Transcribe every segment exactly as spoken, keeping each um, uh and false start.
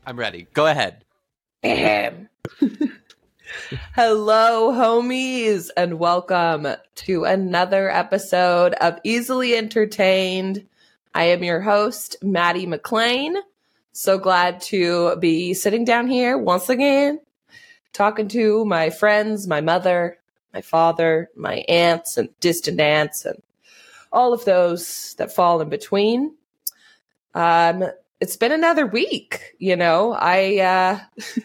I'm ready. Go ahead. Hello, homies, and welcome to another episode of Easily Entertained. I am your host, Maddie McLean. So glad to be sitting down here once again, talking to my friends, my mother, my father, my aunts, and distant aunts, and all of those that fall in between. Um, it's been another week, you know. I uh,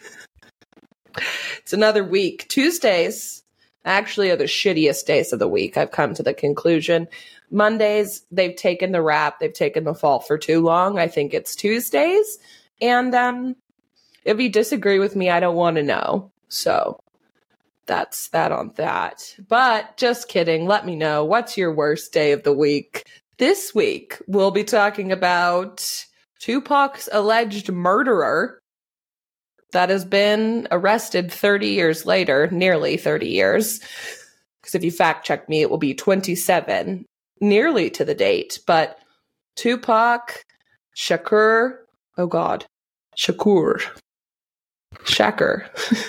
it's another week. Tuesdays actually are the shittiest days of the week. I've come to the conclusion. Mondays, they've taken the rap. They've taken the fall for too long. I think it's Tuesdays. And um, if you disagree with me, I don't want to know. So that's that on that. But just kidding. Let me know. What's your worst day of the week? This week, we'll be talking about Tupac's alleged murderer that has been arrested thirty years later, nearly thirty years. Because if you fact check me, it will be twenty-seven, nearly to the date. But Tupac Shakur, oh God, Shakur, Shakur.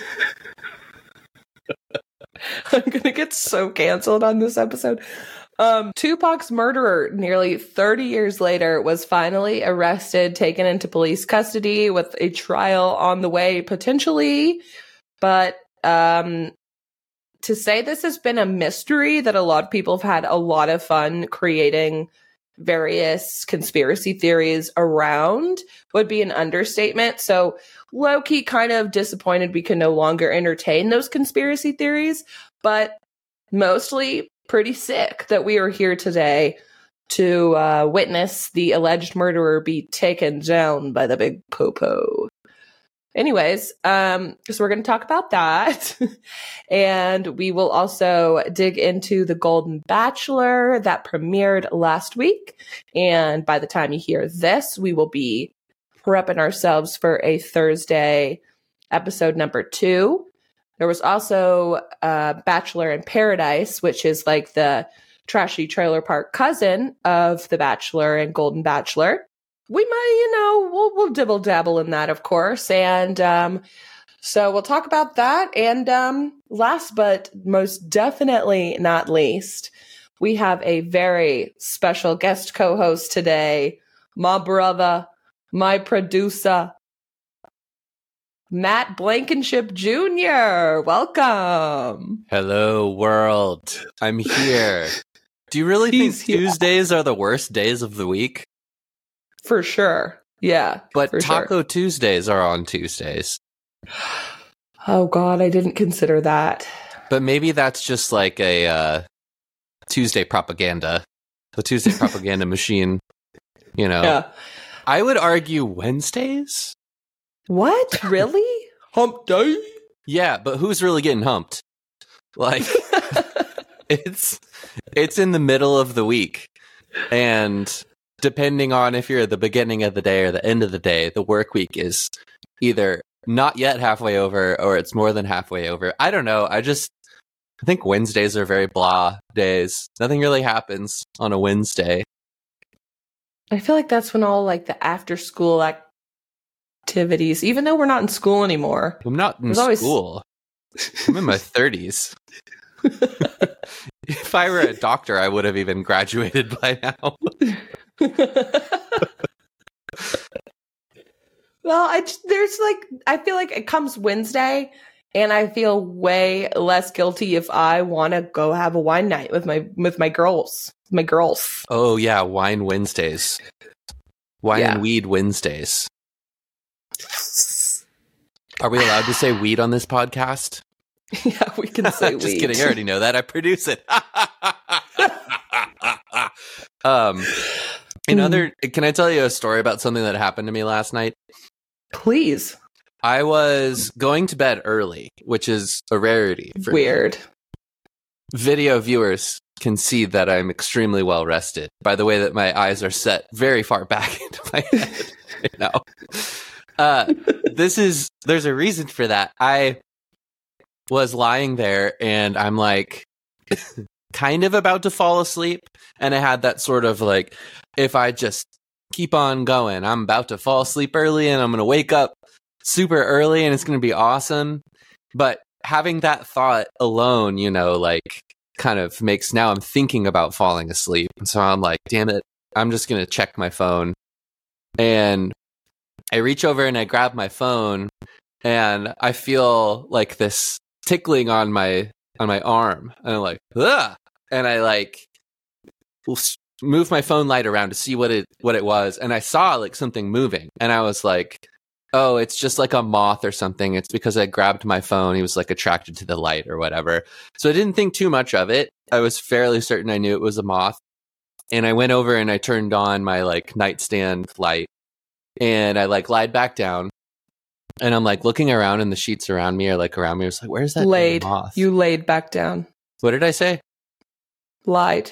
I'm going to get so canceled on this episode. Um, Tupac's murderer, nearly thirty years later, was finally arrested, taken into police custody with a trial on the way, potentially. But um, to say this has been a mystery that a lot of people have had a lot of fun creating various conspiracy theories around would be an understatement. So low-key kind of disappointed we can no longer entertain those conspiracy theories, but mostly pretty sick that we are here today to uh, witness the alleged murderer be taken down by the big popo. Anyways, um, so we're going to talk about that. And we will also dig into The Golden Bachelor that premiered last week. And by the time you hear this, we will be prepping ourselves for a Thursday episode number two. There was also uh, Bachelor in Paradise, which is like the trashy trailer park cousin of The Bachelor and Golden Bachelor. We might, you know, we'll, we'll dibble dabble in that, of course. And um, so we'll talk about that. And um, last but most definitely not least, we have a very special guest co-host today, my brother, my producer, Matt Blankenship Junior Welcome. Hello, world. I'm here. Do you really He's think here. Tuesdays are the worst days of the week? For sure. Yeah. But for Taco sure. Tuesdays are on Tuesdays. Oh, God, I didn't consider that. But maybe that's just like a uh, Tuesday propaganda. The Tuesday propaganda machine, you know. Yeah. I would argue Wednesdays? What? Really? Hump day? Yeah, but who's really getting humped? Like, it's it's in the middle of the week. And depending on if you're at the beginning of the day or the end of the day, the work week is either not yet halfway over or it's more than halfway over. I don't know. I just I think Wednesdays are very blah days. Nothing really happens on a Wednesday. I feel like that's when all like the after school activities, even though we're not in school anymore. I'm not in There's always- school. I'm in my thirties. If I were a doctor, I would have even graduated by now. Well, I just, there's like, I feel like it comes Wednesday and I feel way less guilty if I want to go have a wine night with my, with my girls, my girls. Oh yeah, wine Wednesdays. Wine Yeah. and weed Wednesdays. Are we allowed to say weed on this podcast? Yeah, we can say Just weed. kidding. I already know that. I produce it. um, in other, can I tell you a story about something that happened to me last night? Please. I was going to bed early, which is a rarity for me. Weird. Video viewers can see that I'm extremely well rested by the way that my eyes are set very far back into my head right now. Uh, this is, there's a reason for that. I was lying there and I'm like kind of about to fall asleep. And I had that sort of like, if I just keep on going, I'm about to fall asleep early and I'm going to wake up super early and it's going to be awesome. But having that thought alone, you know, like kind of makes now I'm thinking about falling asleep. And so I'm like, damn it, I'm just going to check my phone. And I reach over and I grab my phone and I feel like this tickling on my on my arm. And I'm like, ugh! And I like move my phone light around to see what it what it was. And I saw like something moving. And I was like, oh, it's just like a moth or something. It's because I grabbed my phone. He was like attracted to the light or whatever. So I didn't think too much of it. I was fairly certain I knew it was a moth. And I went over and I turned on my like nightstand light. And I like lied back down and I'm like looking around and the sheets around me are like around me. I was like, where's that laid moth? You laid back down. What did I say? Lied.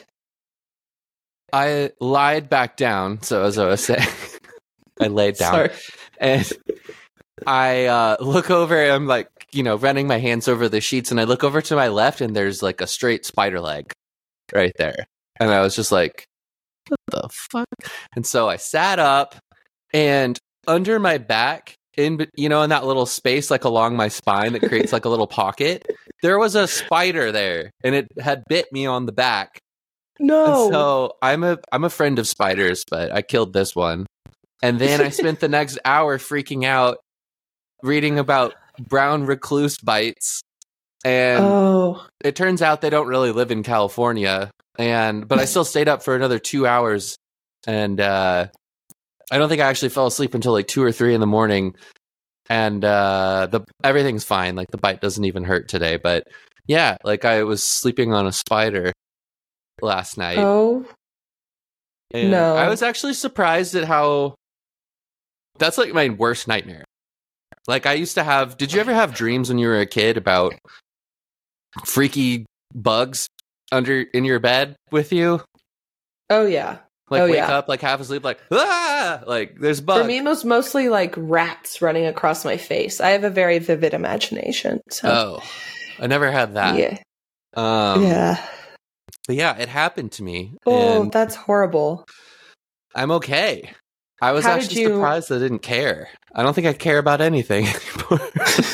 I lied back down. So as I was saying, I laid down. Sorry. And I uh, look over and I'm like, you know, running my hands over the sheets and I look over to my left and there's like a straight spider leg right there. And I was just like, what the fuck? And so I sat up. And under my back, in you know, in that little space, like along my spine that creates like a little pocket, there was a spider there, and it had bit me on the back. No. And so I'm a I'm a friend of spiders, but I killed this one. And then I spent the next hour freaking out, reading about brown recluse bites. And oh. it turns out they don't really live in California. And but I still stayed up for another two hours, and uh, I don't think I actually fell asleep until like two or three in the morning, and uh, the everything's fine. Like the bite doesn't even hurt today. But yeah, like I was sleeping on a spider last night. Oh, and no! I was actually surprised at how that's like my worst nightmare. Like I used to have. Did you ever have dreams when you were a kid about freaky bugs under in your bed with you? Oh yeah. Like oh, wake yeah. up like half asleep, like ah, like there's bugs. For me, it was mostly like rats running across my face. I have a very vivid imagination. So. Oh, I never had that. Yeah, um, yeah, but yeah, it happened to me. Oh, and that's horrible. I'm okay. I was How actually did you... surprised I didn't care. I don't think I care about anything anymore.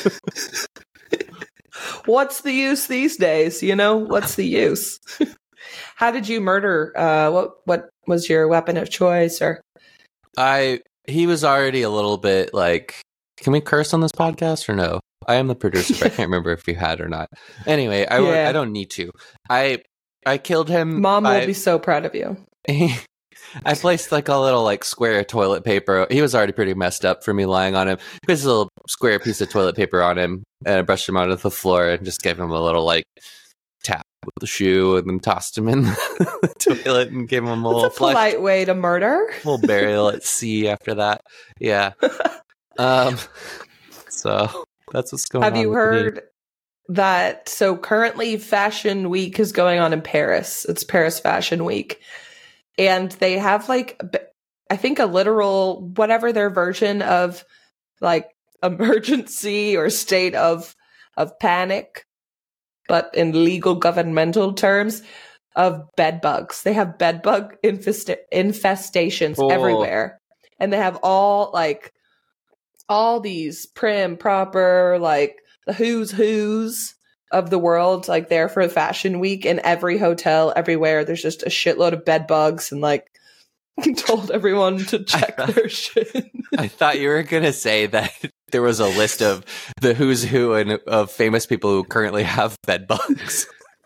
What's the use these days? You know, what's the use? How did you murder? Uh, what what was your weapon of choice? Or I he was already a little bit like, can we curse on this podcast or no? I am the producer, but I can't remember if you had or not. Anyway, I yeah. I don't need to. I I killed him. Mom will I, be so proud of you. I placed like a little like square toilet paper. He was already pretty messed up for me lying on him. I placed a little square piece of toilet paper on him and I brushed him onto the floor and just gave him a little like tap with the shoe and then tossed him in the toilet and gave him a little That's a flush. polite way to murder. We'll burial at sea after that. Yeah. Um. So that's what's going Have on. Have you with heard me. that? So currently, Fashion Week is going on in Paris. It's Paris Fashion Week. And they have like, I think a literal, whatever their version of like emergency or state of of panic, but in legal governmental terms, of bed bugs. They have bed bug infest- infestations oh. everywhere. And they have all like, all these prim, proper, like the who's who's of the world, like there for Fashion Week, in every hotel, everywhere. There's just a shitload of bed bugs, and like told everyone to check thought, their shit. I thought you were gonna say that there was a list of the who's who and of famous people who currently have bed bugs.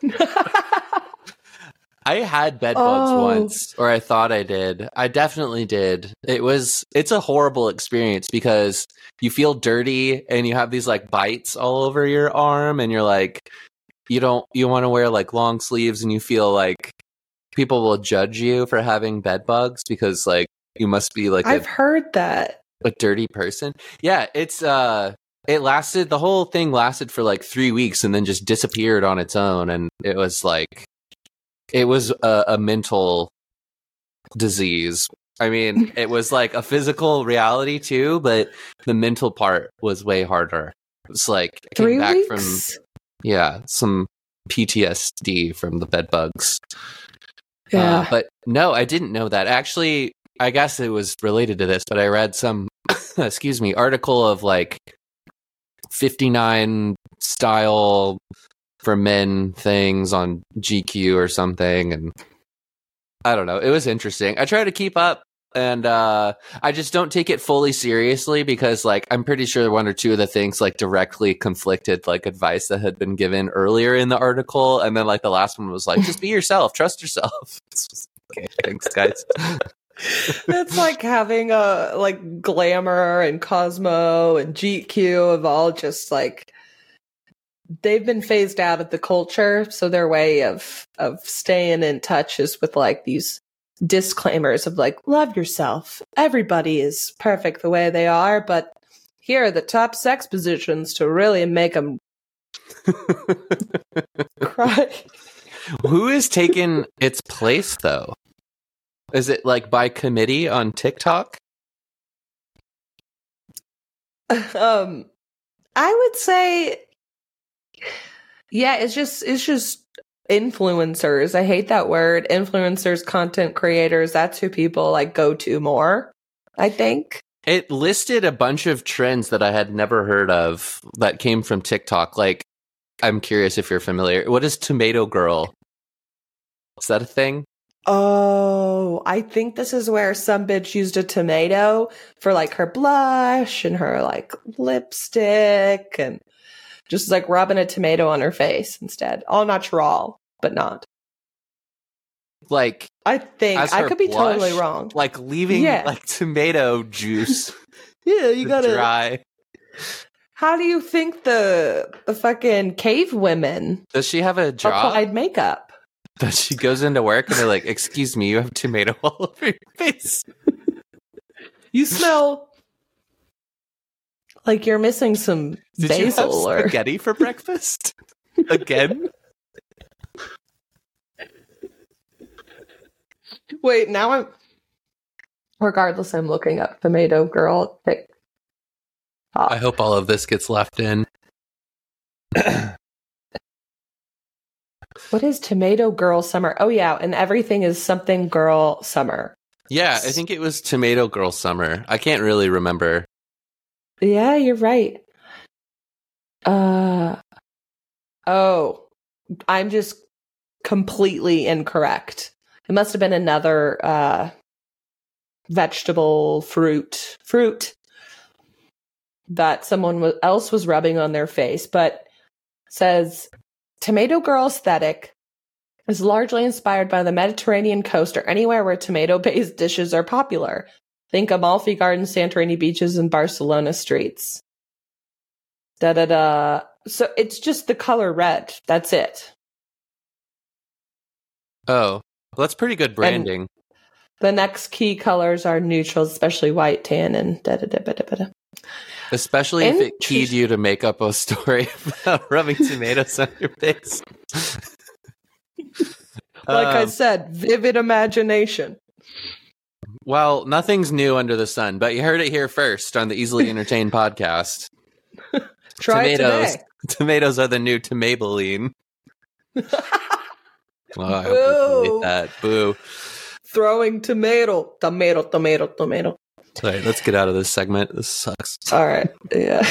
I had bed bugs oh. once, or I thought I did. I definitely did. It was, it's a horrible experience because you feel dirty and you have these like bites all over your arm and you're like, you don't, you want to wear like long sleeves and you feel like people will judge you for having bed bugs because like you must be like, I've a, heard that. a dirty person. Yeah. It's, uh, it lasted, the whole thing lasted for like three weeks and then just disappeared on its own. And it was like, it was a, a mental disease. I mean, it was like a physical reality too, but the mental part was way harder. It was like I came Three back weeks? from, yeah, some P T S D from the bed bugs. Yeah. Uh, but no, I didn't know that. Actually, I guess it was related to this, but I read some excuse me, article of like fifty-nine style for men things on G Q or something, and I don't know. It was interesting. I try to keep up, and uh, I just don't take it fully seriously because, like, I'm pretty sure one or two of the things like directly conflicted like advice that had been given earlier in the article, and then like the last one was like, just be yourself, trust yourself. Okay, thanks, guys. It's like having a like Glamour and Cosmo and G Q have all just like they've been phased out of the culture, so their way of of staying in touch is with like these disclaimers of like, love yourself, everybody is perfect the way they are, but here are the top sex positions to really make them cry. Who is taking its place though? Is it like by committee on TikTok? um I would say yeah, it's just it's just influencers. I hate that word. Influencers, content creators, that's who people like go to more, I think. It listed a bunch of trends that I had never heard of that came from TikTok. Like, I'm curious if you're familiar. What is Tomato Girl? Is that a thing? Oh, I think this is where some bitch used a tomato for like her blush and her like lipstick and just like rubbing a tomato on her face instead. All natural, but not. Like, I think I could be blush, totally wrong. Like leaving Yeah. like tomato juice. Yeah, you gotta dry. How do you think the the fucking cave women Does she have a job? applied makeup? That she goes into work and they're like, "Excuse me, you have tomato all over your face. You smell like you're missing some Did basil you have or spaghetti for breakfast again?" Wait, now I'm regardless, I'm looking up Tomato Girl TikTok. I hope all of this gets left in. What is Tomato Girl Summer? Oh yeah, and everything is something girl summer. Yeah, I think it was Tomato Girl Summer. I can't really remember. Yeah, you're right. Uh oh, I'm just completely incorrect. It must have been another uh vegetable, fruit, fruit that someone w- else was rubbing on their face, but says Tomato Girl aesthetic is largely inspired by the Mediterranean coast or anywhere where tomato-based dishes are popular. Think Amalfi Gardens, Santorini beaches, and Barcelona streets. Da da da. So it's just the color red. That's it. Oh, well, that's pretty good branding. And the next key colors are neutrals, especially white, tan, and da da da da da da. Especially if it Interest- keyed you to make up a story about rubbing tomatoes on your face. Like I Um, said, vivid imagination. Well, nothing's new under the sun, but you heard it here first on the Easily Entertained podcast. Try tomatoes, it today. tomatoes are the new to Maybelline. Oh, I hope we Boo. delete that. Boo. Throwing tomato, tomato, tomato, tomato. All right, let's get out of this segment. This sucks. All right, yeah.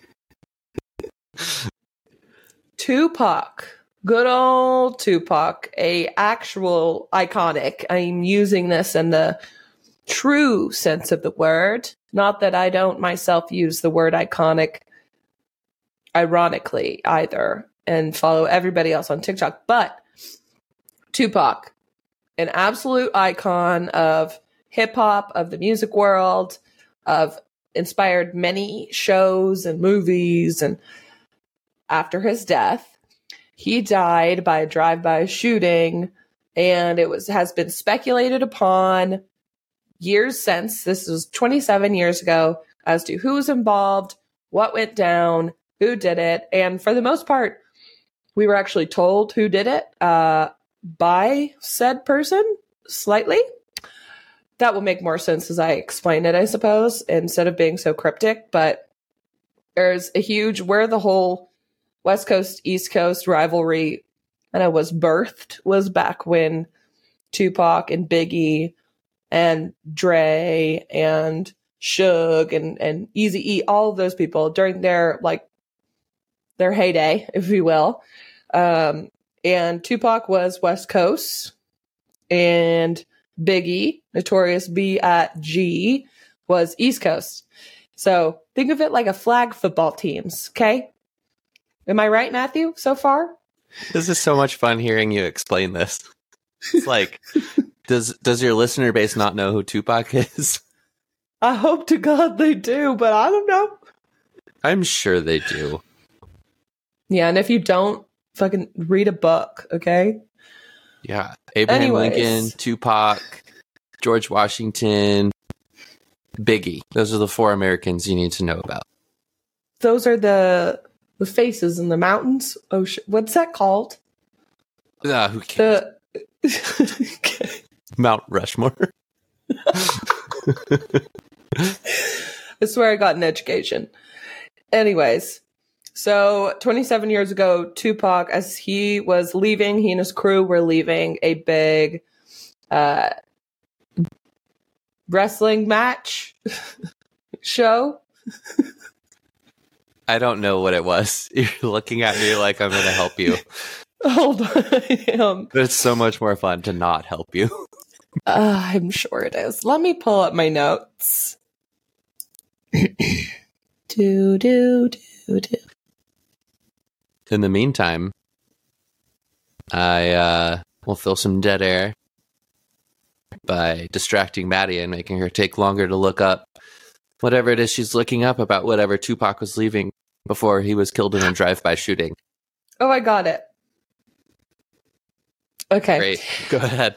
Tupac, good old Tupac, a actual iconic. I'm using this in the true sense of the word. Not that I don't myself use the word iconic ironically either and follow everybody else on TikTok, but Tupac, an absolute icon of hip hop, of the music world, of inspired many shows and movies. And after his death, he died by a drive-by shooting, and it was has been speculated upon years since. This was twenty-seven years ago as to who was involved, what went down, who did it, and for the most part, we were actually told who did it uh, by said person slightly. That will make more sense as I explain it, I suppose, instead of being so cryptic. But there's a huge, where the whole West Coast, East Coast rivalry kind of was birthed was back when Tupac and Biggie and Dre and Suge and, and Eazy-E, all of those people during their, like, their heyday, if you will. Um, and Tupac was West Coast, and Biggie, Notorious B I G, was East Coast. So think of it like a flag football teams, okay? Am I right, Matthew, so far? This is so much fun hearing you explain this. It's like, does does your listener base not know who Tupac is? I hope to God they do, but I don't know. I'm sure they do. Yeah, and if you don't, fucking read a book, okay? Yeah. Abraham Anyways. Lincoln, Tupac, George Washington, Biggie. Those are the four Americans you need to know about. Those are the the faces in the mountains. Oh, sh- what's that called? Uh, who cares? The Mount Rushmore. I swear I got an education. Anyways, so twenty-seven years ago, Tupac, as he was leaving, he and his crew were leaving a big uh, wrestling match show. I don't know what it was. You're looking at me like I'm going to help you. Hold on. um, But it's so much more fun to not help you. uh, I'm sure it is. Let me pull up my notes. do, do, do, do. In the meantime, I uh, will fill some dead air by distracting Maddie and making her take longer to look up whatever it is she's looking up about whatever Tupac was leaving before he was killed in a drive-by shooting. Oh, I got it. Okay. Great. Go ahead.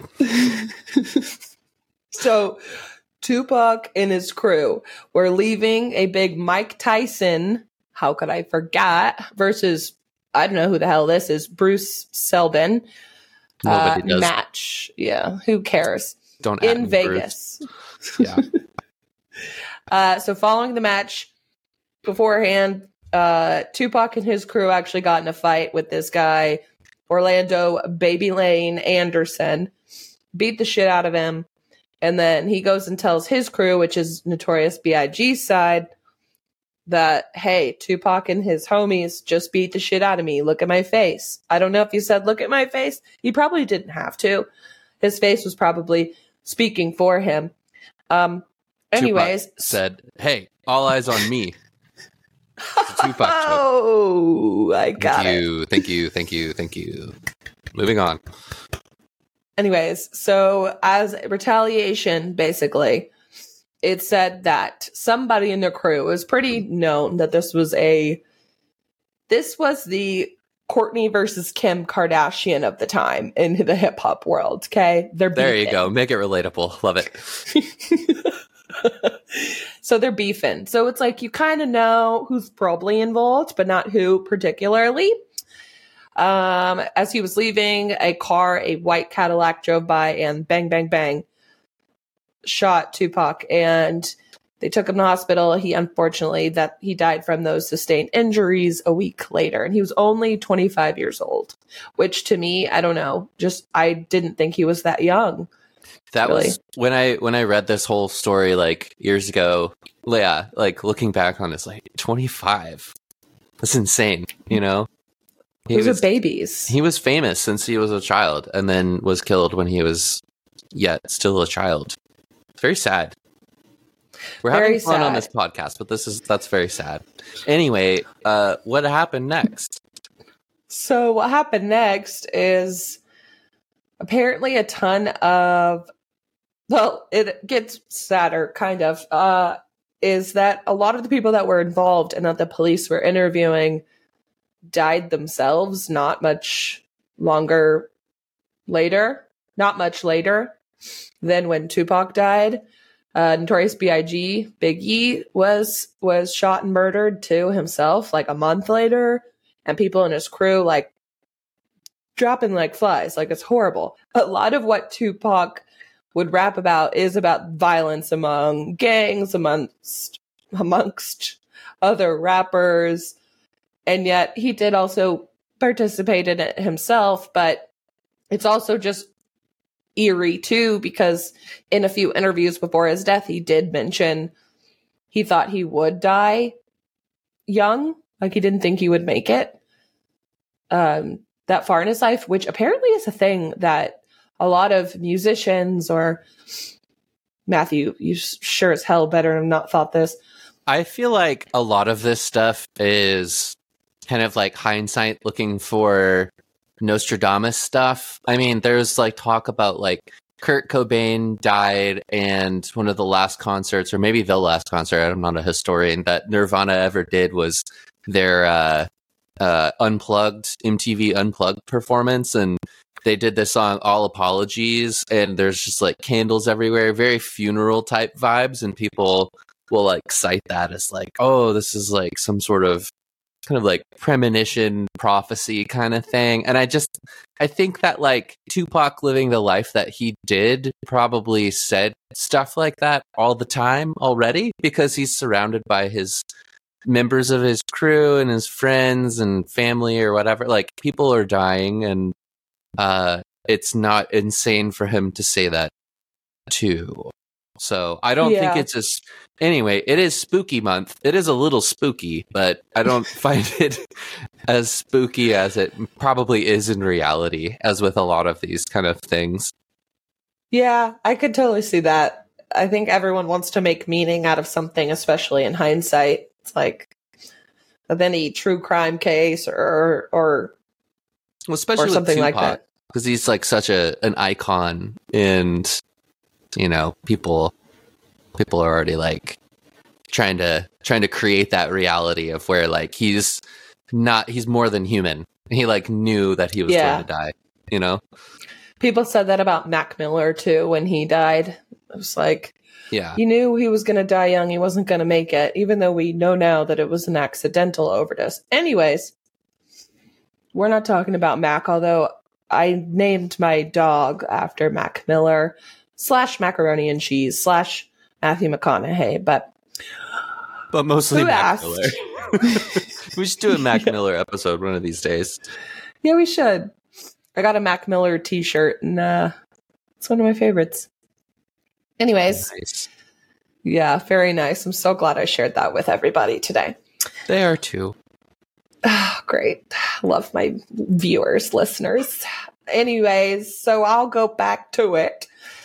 So, Tupac and his crew were leaving a big Mike Tyson, how could I forget, versus, I don't know who the hell this is, Bruce Seldon uh, Nobody does. match. Yeah, who cares? Don't at In me, Vegas. Bruce. Yeah. Uh, so following the match beforehand, uh, Tupac and his crew actually got in a fight with this guy, Orlando Baby Lane Anderson, beat the shit out of him. And then he goes and tells his crew, which is Notorious B I G's side, that, hey, Tupac and his homies just beat the shit out of me. Look at my face. I don't know if you said, look at my face. He probably didn't have to. His face was probably speaking for him. Um, anyways. Tupac said, hey, all eyes on me. It's a Tupac joke. Oh, I got Thank it. you, thank you, thank you, thank you. Moving on. Anyways, so as retaliation, basically, it said that somebody in the crew, it was pretty known that this was a, this was the Kourtney versus Kim Kardashian of the time in the hip hop world. Okay, they're There you beefing. go. Make it relatable. Love it. So they're beefing. So it's like you kind of know who's probably involved, but not who particularly. Um, as he was leaving, a car, a white Cadillac, drove by and bang, bang, bang, shot Tupac, and they took him to the hospital. He unfortunately that he died from those sustained injuries a week later, and he was only twenty-five years old, which to me, I don't know, just I didn't think he was that young. That Really? was when I when I read this whole story like years ago. Yeah, like looking back on this, like twenty-five. That's insane. You know, he Those was are babies. he was famous since he was a child, and then was killed when he was yet still a child. It's very sad. We're Very having fun on sad. this podcast, but this is that's very sad. Anyway, uh, what happened next? So what happened next is apparently a ton of, well, it gets sadder, kind of, uh, is that a lot of the people that were involved and that the police were interviewing died themselves not much longer later, not much later than when Tupac died. Uh, Notorious B I G, Big E, was was shot and murdered too himself, like a month later, and people in his crew like dropping like flies. Like it's horrible. A lot of what Tupac would rap about is about violence among gangs, amongst amongst other rappers, and yet he did also participate in it himself. But it's also just eerie too, because in a few interviews before his death, he did mention he thought he would die young. Like, he didn't think he would make it um, that far in his life, which apparently is a thing that a lot of musicians, or Matthew, you sure as hell better have not thought this. I feel like a lot of this stuff is kind of like hindsight looking for Nostradamus stuff. I mean, there's like talk about like Kurt Cobain died, and one of the last concerts, or maybe the last concert, I'm not a historian, that Nirvana ever did was their uh, uh, Unplugged, M T V Unplugged performance, and they did this song, All Apologies, and there's just like candles everywhere, very funeral type vibes, and people will like cite that as like, oh, this is like some sort of kind of like premonition prophecy kind of thing. And I just, I think that like Tupac living the life that he did probably said stuff like that all the time already, because he's surrounded by his members of his crew and his friends and family or whatever. Like, people are dying, and uh, it's not insane for him to say that too. So I don't Yeah. think it's as, anyway, it is spooky month. It is a little spooky, but I don't find it as spooky as it probably is in reality, as with a lot of these kind of things. Yeah, I could totally see that. I think everyone wants to make meaning out of something, especially in hindsight. It's like of any true crime case or or, Well, especially or something with like Tupac, that. because he's like such a an icon, and you know, people people are already like trying to trying to create that reality of where like he's not he's more than human. He like knew that he was Yeah. going to die, you know? People said that about Mac Miller too when he died. It was like, Yeah. he knew he was going to die young. He wasn't going to make it, even though we know now that it was an accidental overdose. Anyways, we're not talking about Mac, although I named my dog after Mac Miller slash macaroni and cheese slash Matthew McConaughey. But But mostly who Mac asked? Miller. We should do a Mac Miller episode one of these days. Yeah, we should. I got a Mac Miller t-shirt, and uh, it's one of my favorites. Anyways, Nice. yeah, very nice. I'm so glad I shared that with everybody today. They are too. Ah, great. Love my viewers, listeners. Anyways, so I'll go back to it.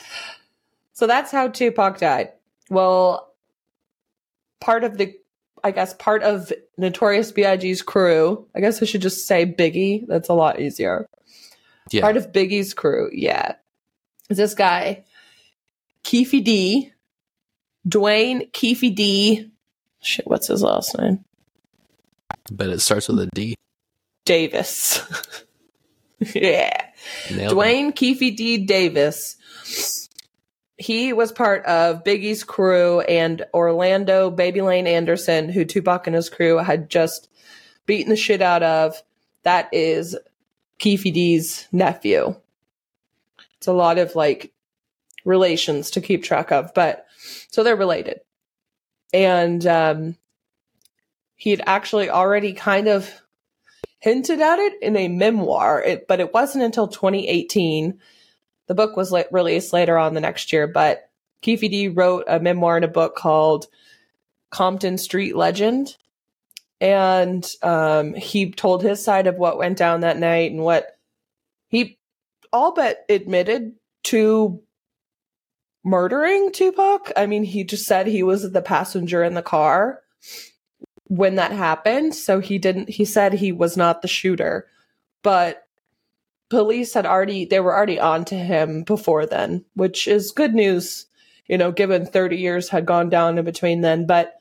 So that's how Tupac died. Well, part of the, I guess, part of Notorious B I G's crew, I guess I should just say Biggie. That's a lot easier. Yeah. Part of Biggie's crew, yeah, is this guy, Keefe D, Dwayne Keefe D. Shit, what's his last name? But it starts with a D. Davis. Yeah. Nailed it. Dwayne Keefe D. Davis. He was part of Biggie's crew and Orlando Baby Lane Anderson, who Tupac and his crew had just beaten the shit out of. That is Keefe D's nephew. It's a lot of like relations to keep track of, but so they're related. And um, he had actually already kind of hinted at it in a memoir, it, but it wasn't until twenty eighteen. The book was like released later on the next year, but Keefe D wrote a memoir in a book called Compton Street Legend. And um, he told his side of what went down that night and what he all but admitted to murdering Tupac. I mean, he just said he was the passenger in the car when that happened. So he didn't, he said he was not the shooter, but police had already, they were already on to him before then, which is good news, you know, given thirty years had gone down in between then. But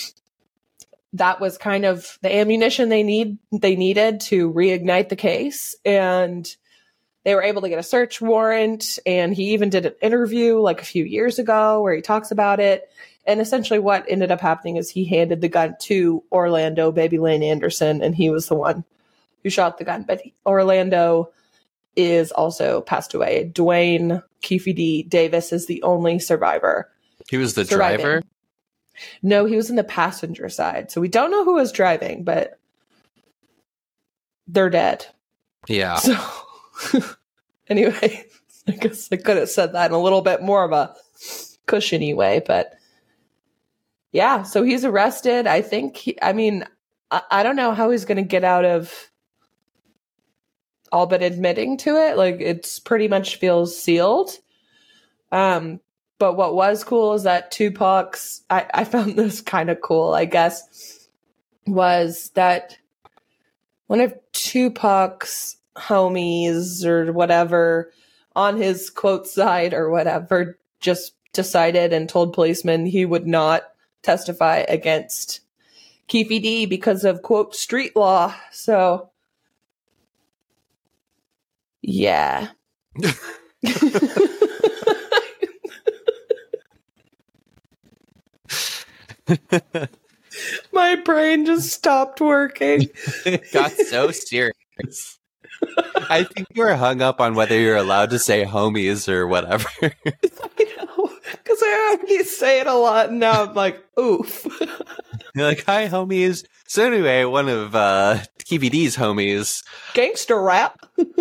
that was kind of the ammunition they need, they needed to reignite the case. And they were able to get a search warrant. And he even did an interview like a few years ago where he talks about it. And essentially what ended up happening is he handed the gun to Orlando Baby Lane Anderson, and he was the one who shot the gun. But Orlando is also passed away. Dwayne Keefe D. Davis is the only survivor. He was the surviving. driver? No, he was in the passenger side. So we don't know who was driving, but they're dead. Yeah. So anyway, I guess I could have said that in a little bit more of a cushiony way, but yeah, so he's arrested. I think, he, I mean, I, I don't know how he's going to get out of all but admitting to it. Like, it's pretty much feels sealed. Um, but what was cool is that Tupac's, I, I found this kind of cool, I guess, was that one of Tupac's homies or whatever on his quote side or whatever just decided and told policemen he would not testify against Keffe D because of quote street law. So yeah. My brain just stopped working. It got so serious. I think you were hung up on whether you're allowed to say homies or whatever. I know, because I already say it a lot, and now I'm like, oof. You're like, hi, homies. So anyway, one of uh, Keffe D's homies. Gangster rap.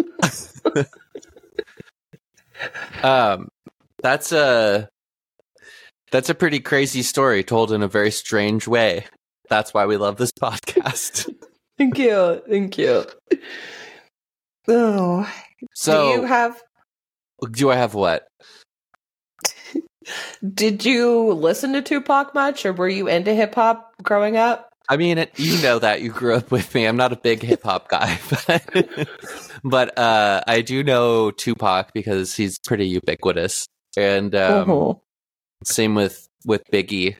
um, that's a that's a pretty crazy story told in a very strange way. That's why we love this podcast. Thank you, thank you. Oh, so do you have? Do I have what? Did you listen to Tupac much, or were you into hip hop growing up? I mean, it, you know that you grew up with me. I'm not a big hip hop guy, but, but uh, I do know Tupac because he's pretty ubiquitous, and um, uh-huh. same with with Biggie.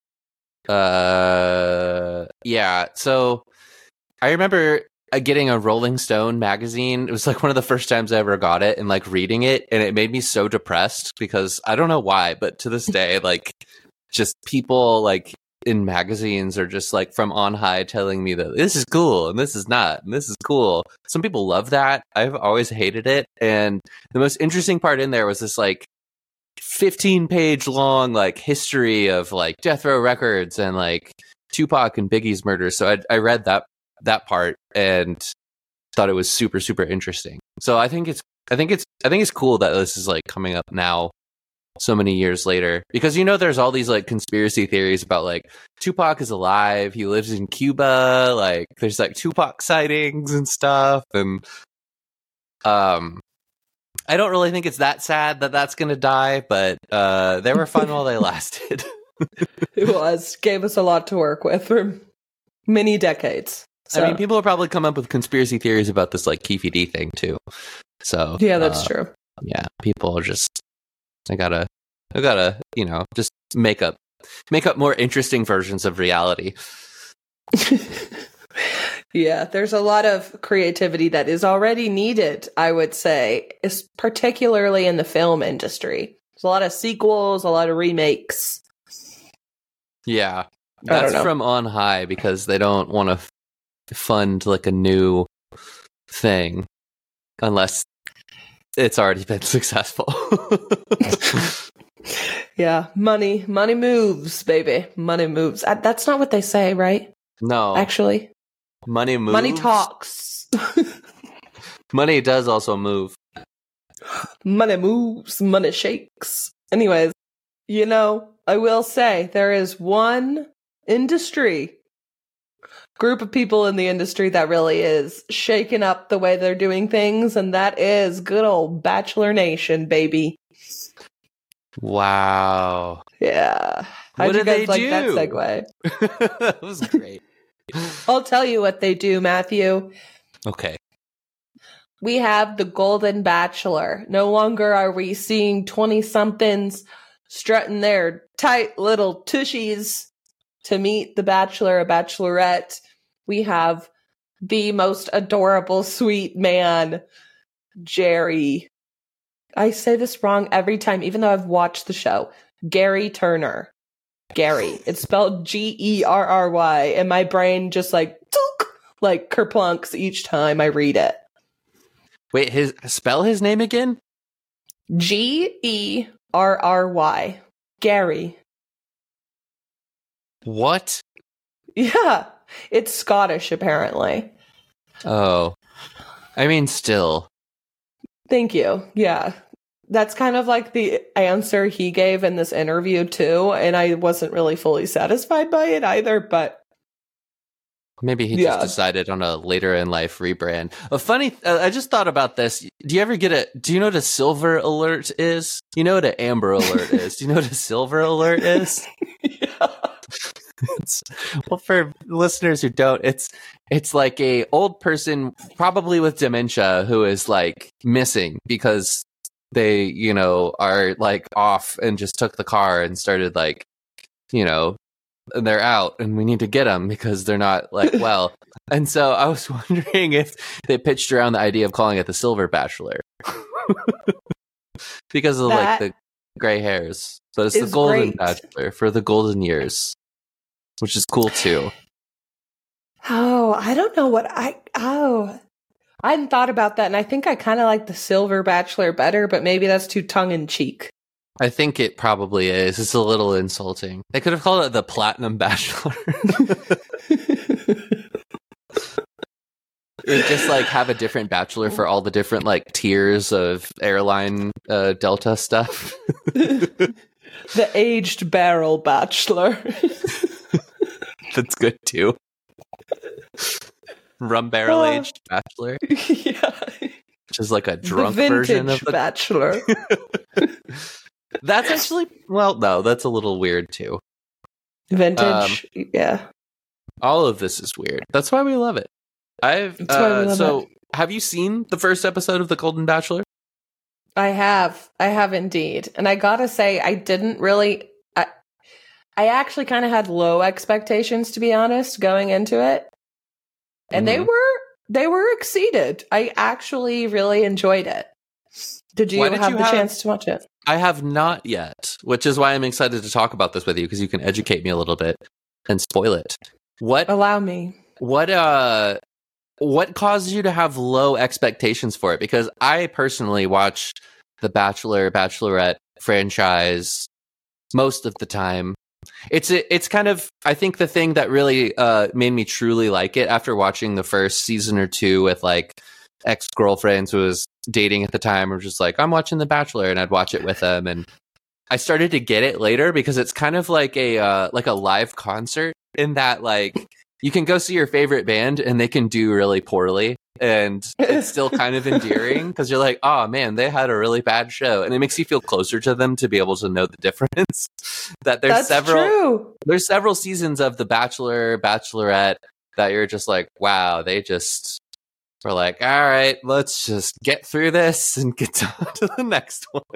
Uh, yeah. So I remember getting a Rolling Stone magazine. It was like one of the first times I ever got it, and like reading it, and it made me so depressed because I don't know why, but to this day, like just people like in magazines are just like from on high telling me that this is cool and this is not, and this is cool. Some people love that. I've always hated it. And the most interesting part in there was this like fifteen page long like history of like Death Row Records and like Tupac and Biggie's murder. So I, I read that that part and thought it was super super interesting. So I think it's I think it's I think it's cool that this is like coming up now so many years later, because you know there's all these like conspiracy theories about like Tupac is alive, he lives in Cuba, like there's like Tupac sightings and stuff, and um I don't really think it's that sad that that's gonna die, but uh they were fun while they lasted. It was gave us a lot to work with for many decades. So. I mean, people will probably come up with conspiracy theories about this like Keffe D thing too. So yeah, that's uh, true. Yeah, people are just I gotta I gotta you know just make up make up more interesting versions of reality. Yeah, there's a lot of creativity that is already needed, I would say, is particularly in the film industry. There's a lot of sequels, a lot of remakes. Yeah, that's from on high because they don't want to f- fund like a new thing unless it's already been successful. Yeah, money, money moves, baby. Money moves. Uh, that's not what they say, right? No, actually, money moves. Money talks. Money does also move. Money moves. Money shakes. Anyways, you know, I will say there is one industry, group of people in the industry that really is shaking up the way they're doing things, and that is good old Bachelor Nation, baby. Wow. Yeah. How'd what you did guys they like do? that segue? That was great. I'll tell you what they do, Matthew. Okay. We have the Golden Bachelor. No longer are we seeing twenty-somethings strutting their tight little tushies to meet the Bachelor or Bachelorette. We have the most adorable, sweet man, Jerry. I say this wrong every time, even though I've watched the show. Gary Turner. Gary. It's spelled G E R R Y, and my brain just like, like kerplunks each time I read it. Wait, his spell his name again? G E R R Y. Gary. What? Yeah. It's Scottish, apparently. Oh. I mean, still. Thank you. Yeah. That's kind of like the answer he gave in this interview too, and I wasn't really fully satisfied by it either, but maybe he yeah. just decided on a later in life rebrand. A funny, uh, I just thought about this. Do you ever get a, do you know what a silver alert is? You know what an amber alert is? Do you know what a silver alert is? Yeah. It's, well, for listeners who don't, it's it's like a old person, probably with dementia, who is like missing because they, you know, are like off and just took the car and started like, you know, and they're out and we need to get them because they're not like well. And so I was wondering if they pitched around the idea of calling it the Silver Bachelor because of That like the gray hairs, but it's the is Golden great. Bachelor for the golden years, which is cool too. Oh, I don't know what I oh I hadn't thought about that, and I think I kind of like the Silver Bachelor better, but maybe that's too tongue in cheek. I think it probably is. It's a little insulting. They could have called it the Platinum Bachelor. Or just like have a different bachelor for all the different like tiers of airline uh, Delta stuff. The Aged Barrel Bachelor. That's good too. Rum barrel Uh, aged bachelor, Yeah. which is like a The drunk Vintage version of the. Bachelor. That's actually well, no, that's a little weird too. Vintage, yeah. All of this is weird. That's why we love it. I've That's why we uh, love so. it. Have you seen the first episode of The Golden Bachelor? I have. I have indeed. And I gotta say, I didn't really. I, I actually kind of had low expectations, to be honest, going into it. And they Mhm. were they were exceeded. I actually really enjoyed it. Did you Why did have you the have- chance to watch it? I have not yet, which is why I'm excited to talk about this with you because you can educate me a little bit and spoil it. What Allow me. what uh what caused you to have low expectations for it? Because I personally watch the Bachelor Bachelorette franchise most of the time. It's it's kind of I think the thing that really uh made me truly like it after watching the first season or two with like ex-girlfriends who was dating at the time or just like I'm watching The Bachelor and I'd watch it with them, and I started to get it later because it's kind of like a uh, like a live concert in that like you can go see your favorite band and they can do really poorly and it's still kind of endearing because you're like, oh man, they had a really bad show, and it makes you feel closer to them to be able to know the difference. That there's That's several true. there's several seasons of The Bachelor, Bachelorette that you're just like, wow, they just were like, all right, let's just get through this and get on to the next one.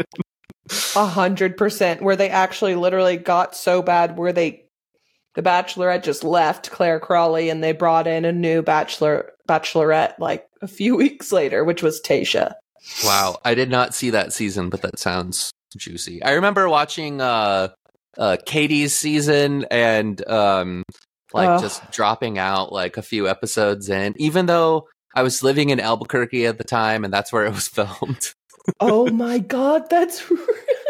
A hundred percent. Where they actually literally got so bad where they the Bachelorette just left Claire Crawley and they brought in a new bachelor bachelorette like a few weeks later, which was Tayshia. Wow, I did not see that season, but that sounds juicy. I remember watching uh, uh, Katie's season and um, like Ugh. just dropping out like a few episodes in, even though I was living in Albuquerque at the time, and that's where it was filmed. Oh my god, that's right.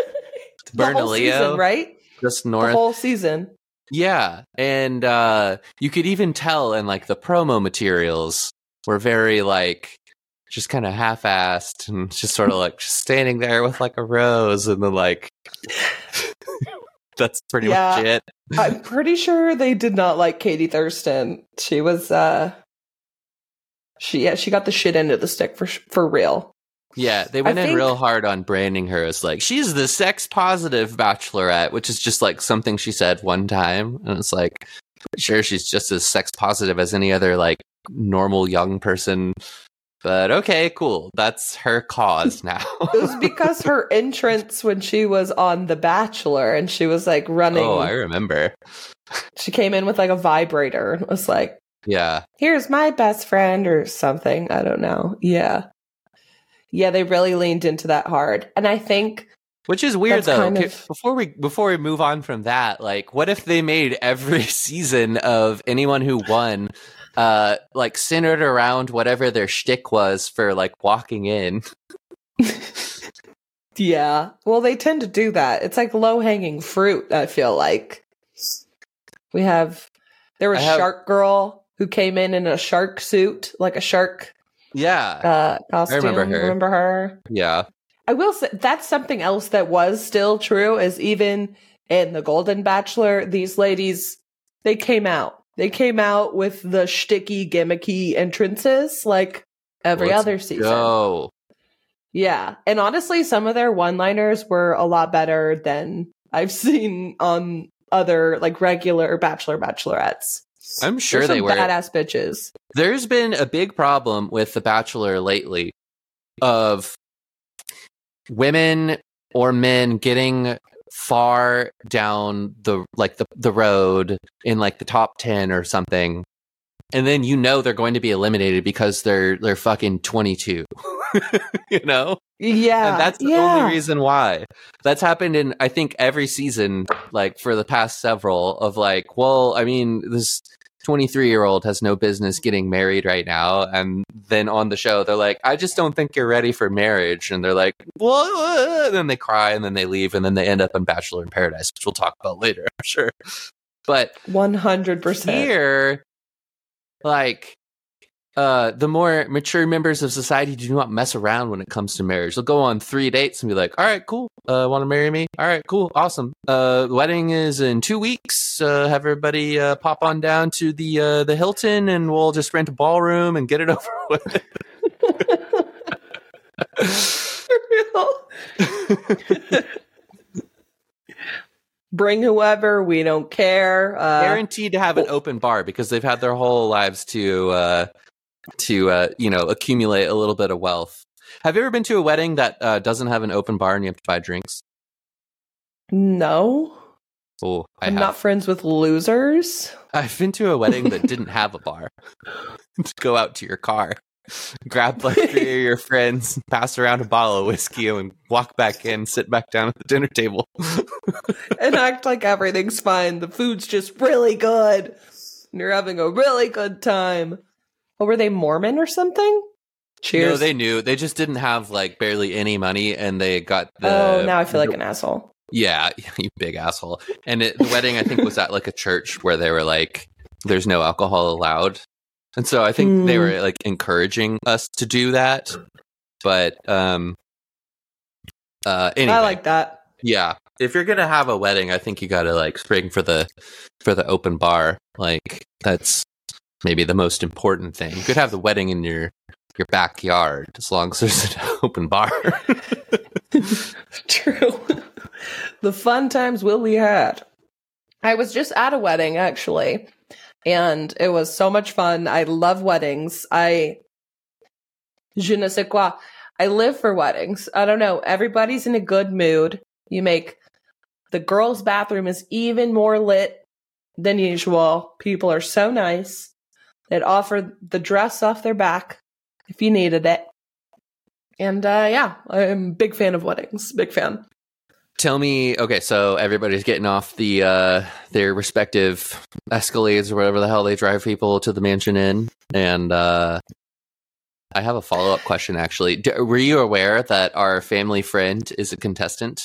The whole Bernalillo, season, right? just The north. whole season. Yeah, and uh, you could even tell in like the promo materials were very like just kind of half-assed and just sort of like just standing there with like a rose and then like that's pretty Yeah. much it. I'm pretty sure they did not like Katie Thurston. She was uh she yeah, she got the shit end of the stick for sh- for real. Yeah, they went I in think- real hard on branding her as like she's the sex positive bachelorette, which is just like something she said one time, and it's like sure she's just as sex positive as any other like normal young person. But okay, cool. That's her cause now. It was because her entrance when she was on The Bachelor and she was like running. Oh, I remember. She came in with like a vibrator and was like, Yeah. here's my best friend or something. I don't know. Yeah. Yeah, they really leaned into that hard. And I think Which is weird That's though. kind Okay, of- Before we before we move on from that, like what if they made every season of anyone who won uh like centered around whatever their shtick was for like walking in? yeah. Well, they tend to do that. It's like low hanging fruit, I feel like. We have there was I have- Shark Girl who came in in a shark suit, like a shark Yeah. uh costume. remember her. Remember her? Yeah. I will say that's something else that was still true is even in The Golden Bachelor, these ladies, they came out. They came out with the shticky, gimmicky entrances like every Let's other season. Go. Yeah. And honestly, some of their one-liners were a lot better than I've seen on other like regular Bachelor Bachelorettes. I'm sure They're they some were. badass bitches. There's been a big problem with The Bachelor lately of women or men getting far down the like the, the road in like the top ten or something, and then you know they're going to be eliminated because they're they're fucking twenty-two. You know? Yeah. And that's the yeah. only reason why. That's happened in I think every season, like for the past several, of like, well, I mean, this twenty-three year old has no business getting married right now. And then on the show, they're like, I just don't think you're ready for marriage. And they're like, what? And then they cry and then they leave and then they end up in Bachelor in Paradise, which we'll talk about later, I'm sure. But one hundred percent here, like, uh, the more mature members of society do not mess around when it comes to marriage. They'll go on three dates and be like, all right, cool. Uh, want to marry me? All right, cool. Awesome. Uh, the wedding is in two weeks. Uh, have everybody, uh, pop on down to the, uh, the Hilton and we'll just rent a ballroom and get it over with. Bring whoever, we don't care. Uh, Guaranteed to have an open bar because they've had their whole lives to, uh, to, uh, you know, accumulate a little bit of wealth. Have you ever been to a wedding that uh, doesn't have an open bar and you have to buy drinks? No. Oh, I I'm have. not friends with losers. I've been to a wedding that didn't have a bar. To go out to your car, grab like three of your friends, pass around a bottle of whiskey, and walk back in, sit back down at the dinner table. And act like everything's fine. The food's just really good. And you're having a really good time. Oh, were they Mormon or something? Cheers. No, they knew. They just didn't have like barely any money, and they got the. Oh, now I feel like an asshole. Yeah, you big asshole. And it, the wedding, I think, was at like a church where they were like, "There's no alcohol allowed," and so I think mm. they were like encouraging us to do that. But um, uh, anyway, I like that. Yeah, if you're gonna have a wedding, I think you gotta like spring for the for the open bar. Like that's maybe the most important thing. You could have the wedding in your your backyard as long as there's an open bar. True. The fun times will be had. I was just at a wedding actually, and it was so much fun. I love weddings. I je ne sais quoi. I live for weddings. I don't know. Everybody's in a good mood. You make the girls' bathroom is even more lit than usual. People are so nice. They'd offer the dress off their back if you needed it. And uh, yeah, I'm a big fan of weddings. Big fan. Tell me, okay, so everybody's getting off the uh, their respective Escalades or whatever the hell they drive people to the mansion in. And uh, I have a follow-up question, actually. D- were you aware that our family friend is a contestant?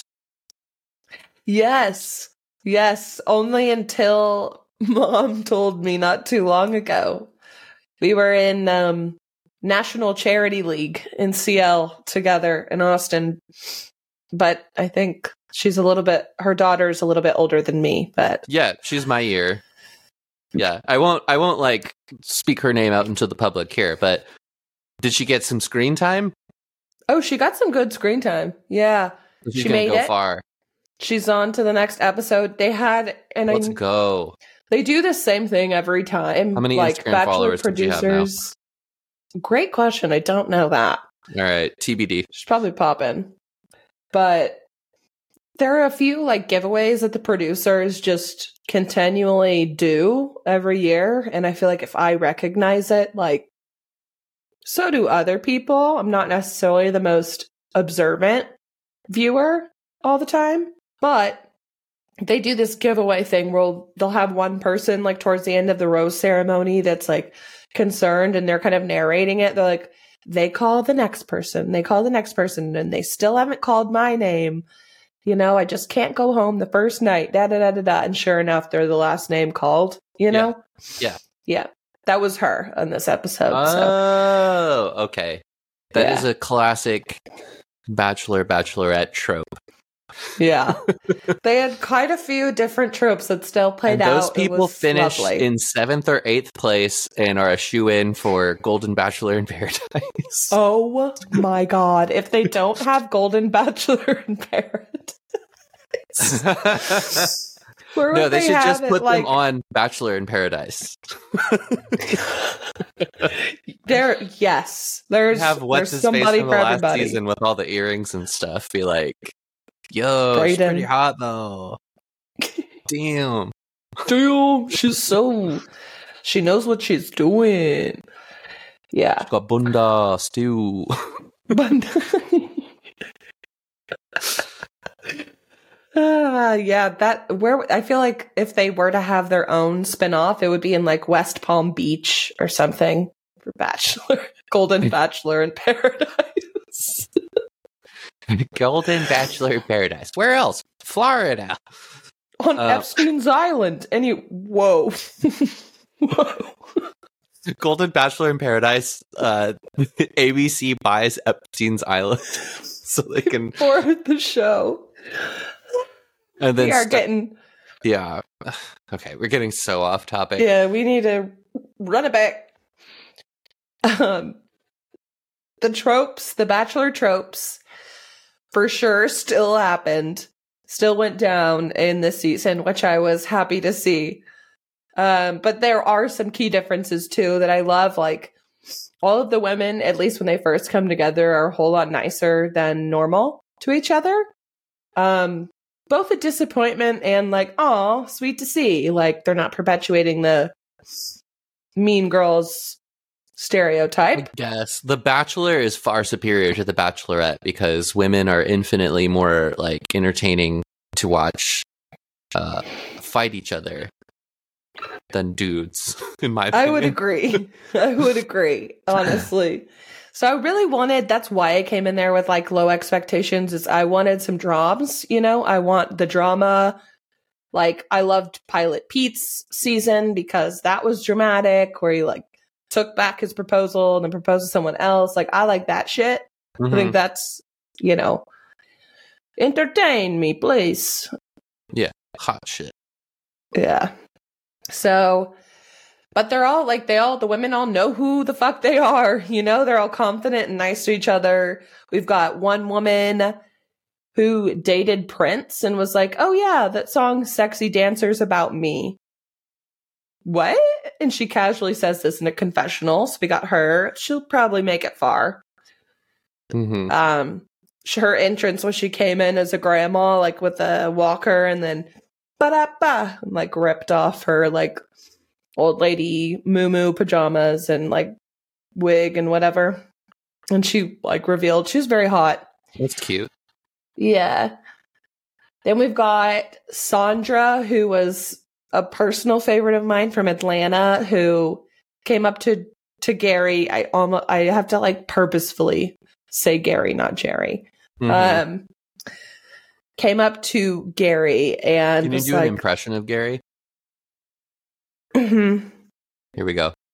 Yes. Yes. Only until Mom told me not too long ago. We were in um, National Charity League in C L together in Austin. But I think she's a little bit, her daughter's a little bit older than me, but. Yeah, she's my year. Yeah, I won't, I won't like speak her name out into the public here, but did she get some screen time? Oh, she got some good screen time. Yeah. She's she gonna made go it. far. She's on to the next episode. They had, and Let's I, go. They do the same thing every time. How many like Instagram Bachelor followers producers. Does she have now? Great question. I don't know that. All right, T B D. She's probably popping. But there are a few like giveaways that the producers just continually do every year. And I feel like if I recognize it, like, so do other people. I'm not necessarily the most observant viewer all the time, but they do this giveaway thing where they'll have one person like towards the end of the rose ceremony that's like concerned and they're kind of narrating it. They're like, they call the next person, they call the next person, and they still haven't called my name. You know, I just can't go home the first night, da da da da da. And sure enough, they're the last name called, you know? Yeah. Yeah. That was her on this episode. Oh, so. okay. That yeah. is a classic Bachelor, Bachelorette trope. Yeah. They had quite a few different tropes that still played and out. those people finish lovely. in seventh or eighth place and are a shoe-in for Golden Bachelor in Paradise. Oh my god. If they don't have Golden Bachelor in Paradise. Where would no, they, they should have just it, put like... them on Bachelor in Paradise. there, yes. There's, have what's there's his face somebody from for the last everybody. season with all the earrings and stuff. Be like, yo, Brayden. she's pretty hot though. Damn. Damn, she's so... She knows what she's doing. Yeah. She's got bunda stew. But... Uh, yeah, that where I feel like if they were to have their own spin-off, it would be in like West Palm Beach or something for Bachelor, Golden Bachelor in Paradise. Golden Bachelor in Paradise. Where else? Florida. On uh, Epstein's Island. And you, whoa. Whoa. Golden Bachelor in Paradise. Uh, A B C buys Epstein's Island so they can for the show. And then we are st- getting, yeah. Okay, we're getting so off topic. yeah, we need to run it back. Um, the tropes, the Bachelor tropes, for sure, still happened, still went down in this season, which I was happy to see. Um, but there are some key differences too that I love. Like all of the women, at least when they first come together, are a whole lot nicer than normal to each other. Um. Both a disappointment and like, oh, sweet to see. Like they're not perpetuating the mean girls stereotype. Yes, The Bachelor is far superior to The Bachelorette because women are infinitely more like entertaining to watch uh, fight each other than dudes. In my opinion, I would agree. I would agree, honestly. So I really wanted, that's why I came in there with like low expectations, is I wanted some dramas, you know, I want the drama. Like I loved Pilot Pete's season because that was dramatic where he like took back his proposal and then proposed to someone else. Like I like that shit. Mm-hmm. I think that's, you know, entertain me, please. Yeah. Hot shit. Yeah. So... But they're all like, they all, the women all know who the fuck they are. You know, they're all confident and nice to each other. We've got one woman who dated Prince and was like, oh yeah, that song Sexy Dancer's about me. What? And she casually says this in a confessional. So we got her. She'll probably make it far. Mm-hmm. Um, her entrance when she came in as a grandma, like with a walker and then ba-da-ba, and like ripped off her like old lady moo-moo pajamas and like wig and whatever. And she like revealed she was very hot. That's cute. Yeah. Then we've got Sandra, who was a personal favorite of mine from Atlanta, who came up to, to Gary. I almost, I have to like purposefully say Gary, not Jerry. Mm-hmm. Um, came up to Gary and Can you was do like, an impression of Gary? Mm-hmm. Here we go.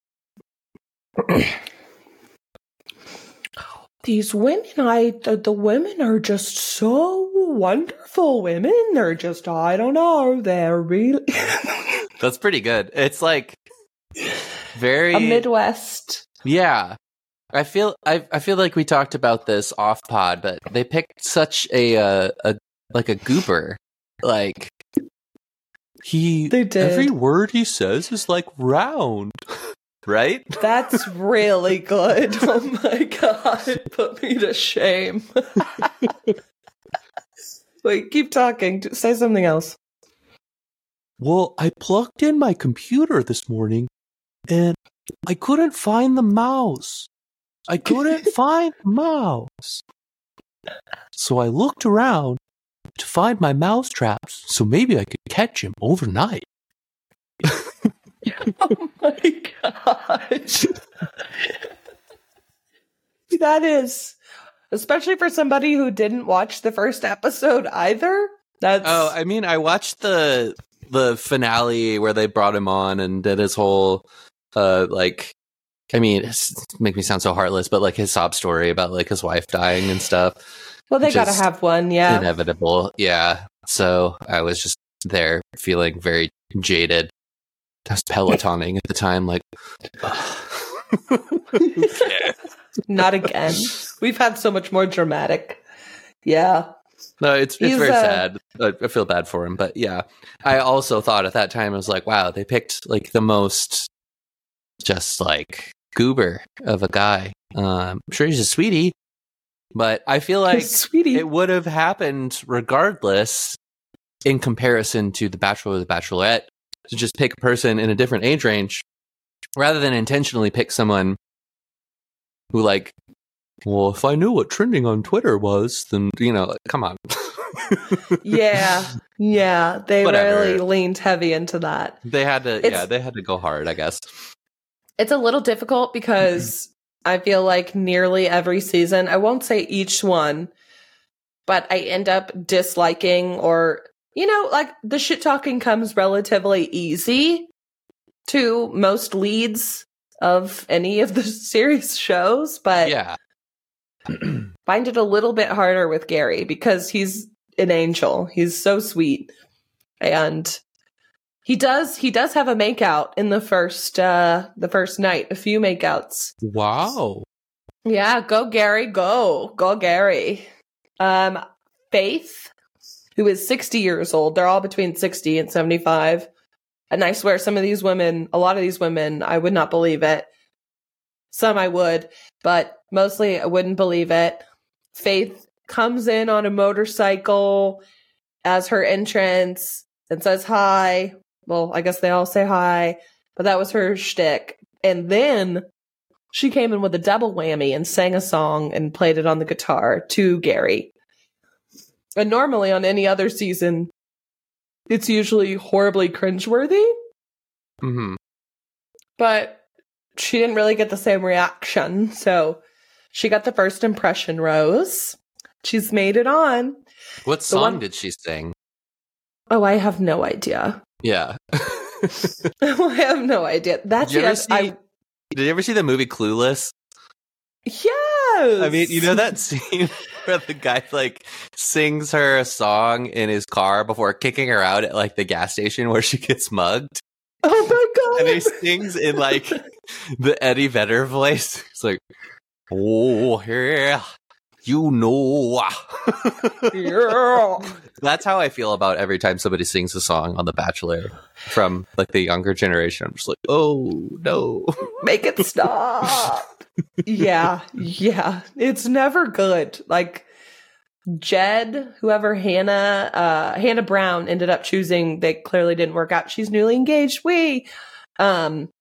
These women, I the, the women are just so wonderful women. They're just, I don't know, they're really... That's pretty good. It's like very... A Midwest. Yeah. I feel I I feel like we talked about this off pod, but they picked such a uh, a like a goober. Like he they did. Every word he says is like round. Right? That's really good. Oh my god. Put me to shame. Wait, keep talking. Say something else. Well, I plugged in my computer this morning and I couldn't find the mouse. I couldn't find the mouse. So I looked around to find my mouse traps so maybe I could catch him overnight. Oh my gosh. That is, especially for somebody who didn't watch the first episode either. That's Oh, I mean, I watched the the finale where they brought him on and did his whole uh like I mean, it's make me sound so heartless, but like his sob story about like his wife dying and stuff. Well, they got to just have one, yeah. Inevitable, yeah. So I was just there feeling very jaded. I was Pelotoning at the time, like, yeah. Not again. We've had so much more dramatic. Yeah. No, it's it's He's, very uh, sad. I, I feel bad for him, but yeah. I also thought at that time, I was like, wow, they picked like the most just like goober of a guy. Um, I'm sure he's a sweetie, but I feel like Sweetie. it would have happened regardless in comparison to The Bachelor or The Bachelorette to just pick a person in a different age range rather than intentionally pick someone who like, well, if I knew what trending on Twitter was, then, you know, come on. yeah. Yeah. They Whatever. really leaned heavy into that. They had to, It's- yeah, they had to go hard, I guess. It's a little difficult because I feel like nearly every season, I won't say each one, but I end up disliking or, you know, like the shit talking comes relatively easy to most leads of any of the series shows, but Yeah. find it a little bit harder with Gary because he's an angel. He's so sweet. And he does he does have a makeout in the first uh the first night, a few makeouts. Wow. Yeah, go Gary, go. Go Gary. Um Faith, who is sixty years old. They're all between sixty and seventy-five. And I swear some of these women, a lot of these women, I would not believe it. Some I would, but mostly I wouldn't believe it. Faith comes in on a motorcycle as her entrance and says hi. Well, I guess they all say hi, but that was her shtick. And then she came in with a double whammy and sang a song and played it on the guitar to Gary. And normally on any other season, it's usually horribly cringeworthy, Mm-hmm. but she didn't really get the same reaction. So she got the first impression rose. She's made it on. What The song one- did she sing? Oh, I have no idea. Yeah. I have no idea. That's Did you ever yes, see? I, Did you ever see the movie Clueless? yes. I mean, you know that scene where the guy like sings her a song in his car before kicking her out at like the gas station where she gets mugged, Oh my god. and he sings in like the Eddie Vedder voice. It's like, "Oh yeah, you know." Yeah. That's how I feel about every time somebody sings a song on The Bachelor from like the younger generation. I'm just like, oh no. Make it stop. yeah, yeah. It's never good. Like Jed, whoever Hannah, uh, Hannah Brown ended up choosing, they clearly didn't work out. She's newly engaged. We, um,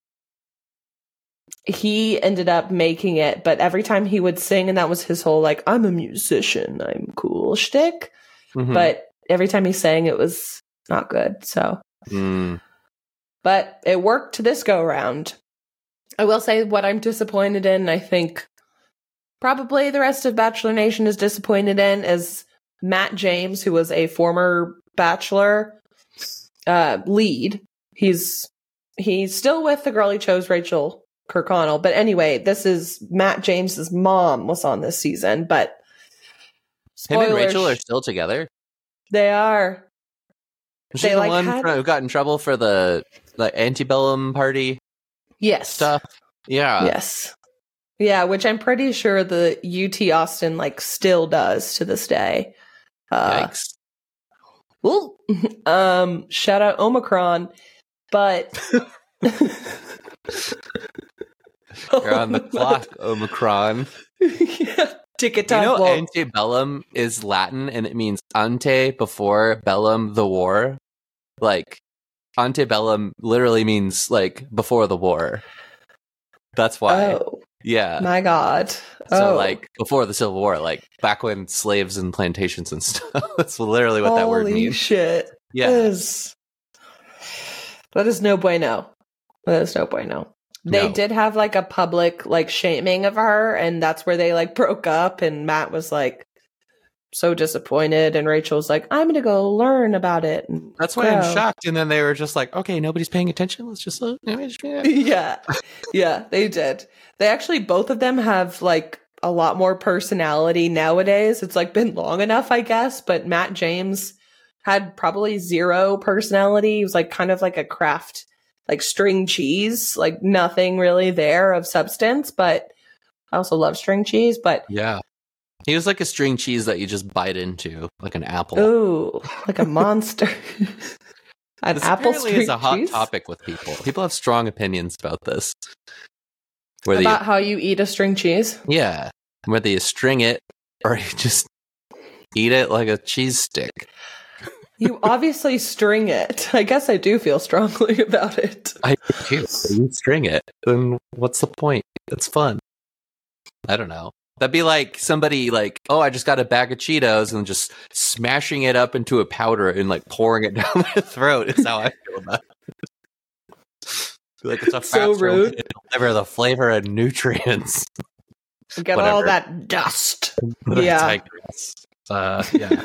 he ended up making it, but every time he would sing, and that was his whole like, I'm a musician, I'm cool shtick. Mhm. But every time he sang, it was not good. So, Mm. but it worked this go around. I will say what I'm disappointed in, I think probably the rest of Bachelor Nation is disappointed in, is Matt James, who was a former Bachelor uh, lead. He's he's still with the girl he chose, Rachel Kirkconnell. But anyway, this is Matt James's mom was on this season. But Him and spoilers, Rachel are still together. they are. Was she They, the like, one had- who got in trouble for the like antebellum party Yes. stuff? Yeah. Yes. Yeah, which I'm pretty sure the U T Austin like still does to this day. Uh, Yikes. well, um, shout out Omicron, but You're on the clock, Omicron. yeah, ticket You time. know, well, antebellum is Latin and it means ante before bellum, the war. Like, antebellum literally means like before the war. That's why. oh Yeah. my god! So, oh. like, before the Civil War, like, back when slaves and plantations and stuff. That's literally what that word Holy means. shit! Yeah. That is, that is no bueno. That is no bueno. They No. did have like a public like shaming of her, and that's where they like broke up. And Matt was like so disappointed, and Rachel was like, "I'm gonna go learn about it." And That's why I'm grow." shocked. And then they were just like, okay, nobody's paying attention. Let's just, uh, yeah. yeah, yeah, they did. They actually both of them have like a lot more personality nowadays. It's like been long enough, I guess, but Matt James had probably zero personality. He was like kind of like a Kraft, like string cheese, like nothing really there of substance, but I also love string cheese, but yeah. He was like a string cheese that you just bite into, like an apple. Ooh, like a monster. An this apple apparently string is a hot cheese? topic with people. People have strong opinions about this. Whether About you, how you eat a string cheese? yeah, whether you string it or you just eat it like a cheese stick. You obviously string it. I guess I do feel strongly about it. I do. You string it, and what's the point? It's fun. I don't know. That'd be like somebody like, oh, I just got a bag of Cheetos and just smashing it up into a powder and like pouring it down my throat. Is how I feel about it. Like it's a So faster rude. way to deliver the flavor and nutrients. Get Whatever. all that dust. I Yeah. digress. Uh, yeah.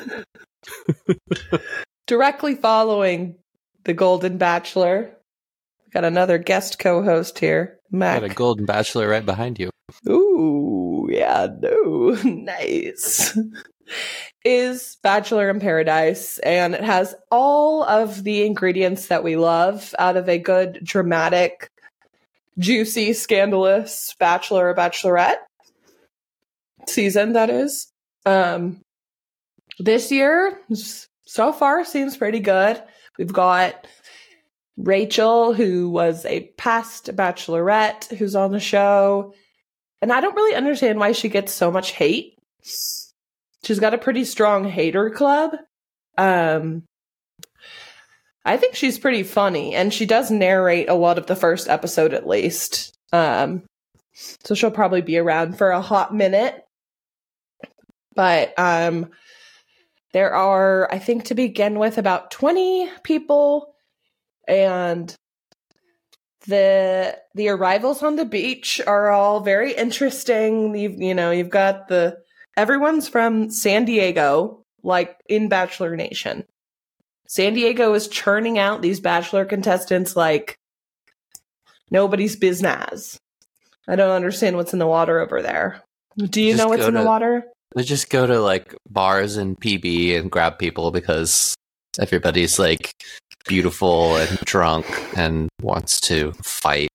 Directly following The Golden Bachelor, we got another guest co-host here, Mac. Got a golden bachelor right behind you. Ooh, yeah, no, nice. Is Bachelor in Paradise, and it has all of the ingredients that we love out of a good, dramatic, juicy, scandalous Bachelor or Bachelorette season, that is. Um, this year, so far, seems pretty good. We've got Rachel, who was a past Bachelorette, who's on the show. And I don't really understand why she gets so much hate. She's got a pretty strong hater club. Um, I think she's pretty funny, and she does narrate a lot of the first episode at least. Um, so she'll probably be around for a hot minute. But um, there are, I think to begin with, about twenty people, and the the arrivals on the beach are all very interesting. You've, you know, you've got the everyone's from San Diego, like in Bachelor Nation. San Diego is churning out these Bachelor contestants like nobody's business. I don't understand what's in the water over there. Do you Just know what's go in the to- water? They just go to like bars and P B and grab people because everybody's like beautiful and drunk and wants to fight.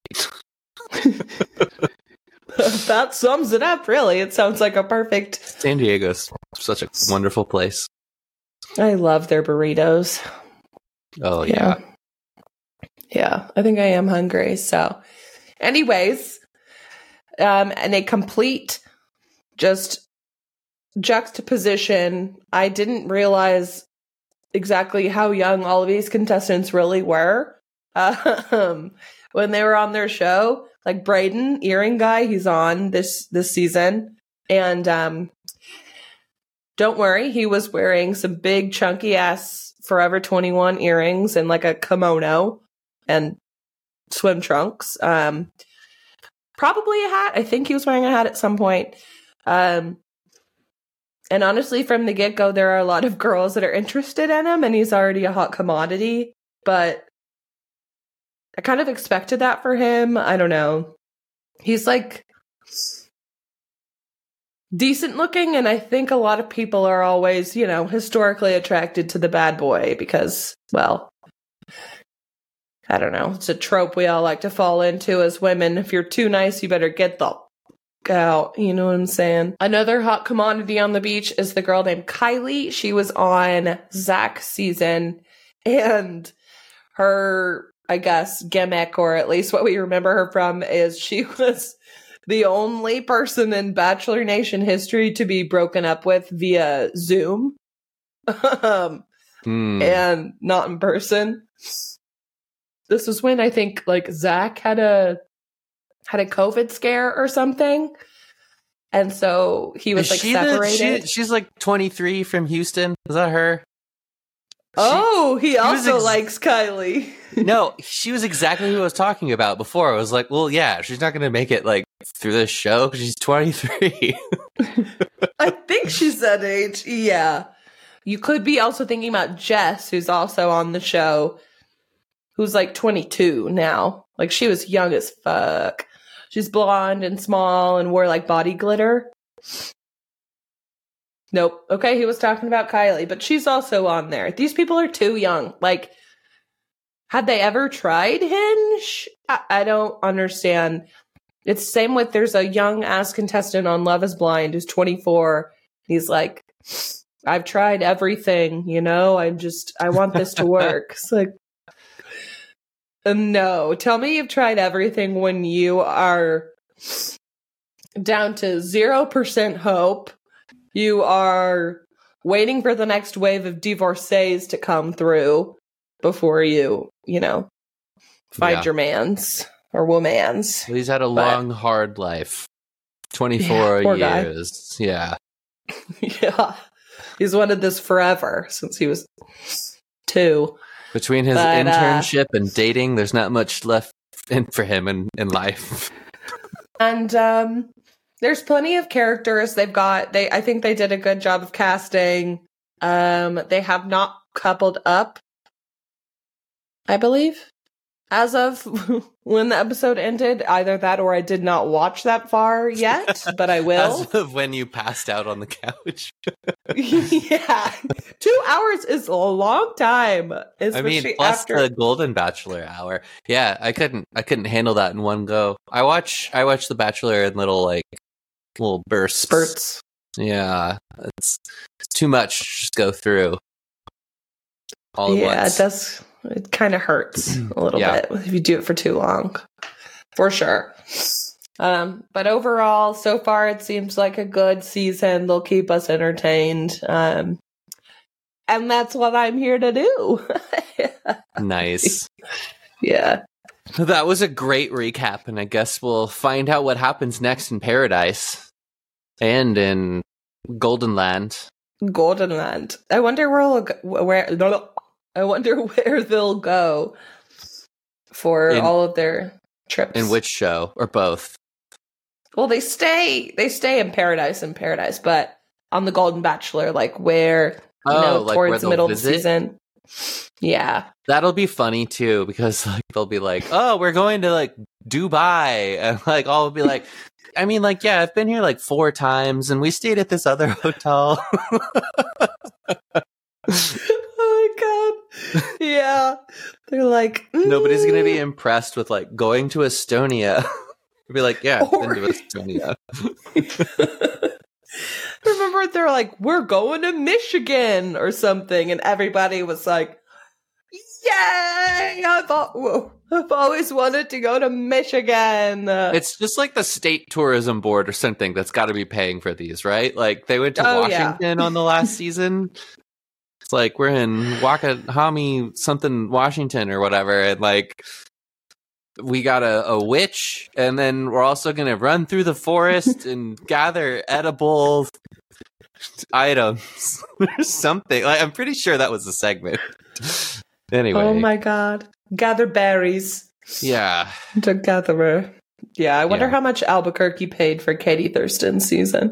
That sums it up, really. It sounds like a perfect... San Diego's such a wonderful place. I love their burritos. Oh yeah. Yeah, I think I am hungry. So, anyways, um, and a complete just juxtaposition. I didn't realize exactly how young all of these contestants really were um, when they were on their show. Like Brayden, earring guy, he's on this this season, and um, don't worry, he was wearing some big chunky ass Forever twenty-one earrings and like a kimono and swim trunks. Um, probably a hat. I think he was wearing a hat at some point. Um, and honestly, from the get-go, there are a lot of girls that are interested in him, and he's already a hot commodity. But I kind of expected that for him. I don't know. He's like decent looking, and I think a lot of people are always, you know, historically attracted to the bad boy because, well, I don't know. It's a trope we all like to fall into as women. If you're too nice, you better get the f- out. You know what I'm saying? Another hot commodity on the beach is the girl named Kylie. She was on Zach's season, and her, I guess, gimmick, or at least what we remember her from, is she was the only person in Bachelor Nation history to be broken up with via Zoom um, Hmm. and not in person. This was when I think like Zach had a had a COVID scare or something, and so he was Is like she the- separated. she- she's like twenty-three from Houston. Is that her? oh, he was also ex- likes Kylie. No, she was exactly who I was talking about before. I was like, well, yeah, she's not going to make it like through this show because she's twenty-three. I think she's that age. Yeah. You could be also thinking about Jess, who's also on the show, who's like twenty-two now. Like, she was young as fuck. She's blonde and small and wore like body glitter. Nope. Okay, he was talking about Kylie, but she's also on there. These people are too young. Like, had they ever tried Hinge? I, I don't understand. It's the same with, there's a young ass contestant on Love is Blind who's twenty-four. He's like, I've tried everything, you know? I'm just, I want this to work. It's like, uh, no. Tell me you've tried everything when you are down to zero percent hope. You are waiting for the next wave of divorcees to come through before you, you know, find Yeah. your mans or womans. He's had a But- long, hard life. twenty-four Yeah, poor guy. years. Yeah. Yeah. He's wanted this forever since he was two. Between his But, uh, internship and dating, there's not much left in for him in, in life. And um there's plenty of characters they've got. They I think they did a good job of casting. Um they have not coupled up, I believe, as of when the episode ended. Either that or I did not watch that far yet, but I will. As of when you passed out on the couch. Yeah. Two hours is a long time. I Especially mean, plus after the Golden Bachelor hour. Yeah, I couldn't I couldn't handle that in one go. I watch I watch The Bachelor in little like little bursts. spurts. Yeah. It's, it's too much to just go through. All at Yeah, once. it does. It kind of hurts a little Yeah. bit if you do it for too long, for sure. Um, but overall, so far, it seems like a good season. They'll keep us entertained, um, and that's what I'm here to do. Nice. Yeah, That was a great recap, and I guess we'll find out what happens next in Paradise and in Golden Land. Golden Land. I wonder where we'll go, where. I wonder where they'll go for In- all of their trips. In which show or both? Well, they stay they stay in Paradise in Paradise, but on the Golden Bachelor, like where you Oh, know like where towards the they'll middle visit? of the season. Yeah. That'll be funny too, because like they'll be like, "Oh, we're going to like Dubai," and like I'll be like, "I mean, like yeah, I've been here like four times, and we stayed at this other hotel." Oh my god. Yeah. They're like Nobody's gonna be "Mm." impressed with like going to Estonia. They'll be like, "Yeah, I've Or- been to Estonia." Remember they're like, we're going to Michigan or something, and everybody was like, yay! I've, al- I've always wanted to go to Michigan. It's just like the state tourism board or something that's got to be paying for these, right? Like they went to Oh, yeah. Washington on the last season. It's like we're in Wakahami something Washington or whatever, and like we got a, a witch, and then we're also gonna run through the forest and gather edible items or something. Like I'm pretty sure that was a segment. Anyway, Oh my god. Gather berries yeah, to gather. Yeah, I wonder Yeah. how much Albuquerque paid for Katie Thurston's season.